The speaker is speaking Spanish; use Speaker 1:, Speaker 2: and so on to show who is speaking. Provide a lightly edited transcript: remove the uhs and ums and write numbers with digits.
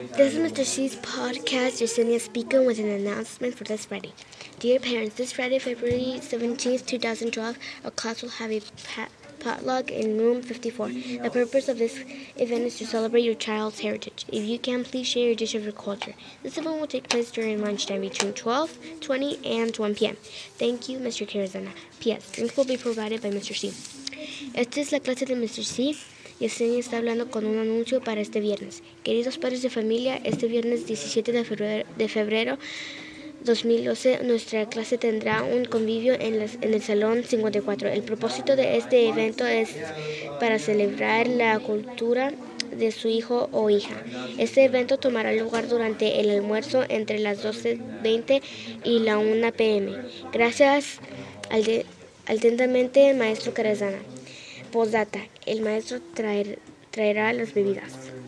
Speaker 1: This is Mr. C's podcast, Yesenia speaking with an announcement for this Friday. Dear parents, this Friday, February 17th, 2012, our class will have a potluck in room 54. The purpose of this event is to celebrate your child's heritage. If you can, please share your dish of your culture. This event will take place during lunchtime between 12:20 and 1 p.m. Thank you, Mr. Carazana. P.S. Drinks will be provided by Mr. C. Esta es la clase de Mr. C. Yesenia está hablando con un anuncio para este viernes. Queridos padres de familia, este viernes 17 de febrero 2012, nuestra clase tendrá un convivio en el Salón 54. El propósito de este evento es para celebrar la cultura de su hijo o hija. Este evento tomará lugar durante el almuerzo entre las 12:20 y la 1 p.m. Gracias atentamente, maestro Carazana. Postdata, el maestro traerá las bebidas.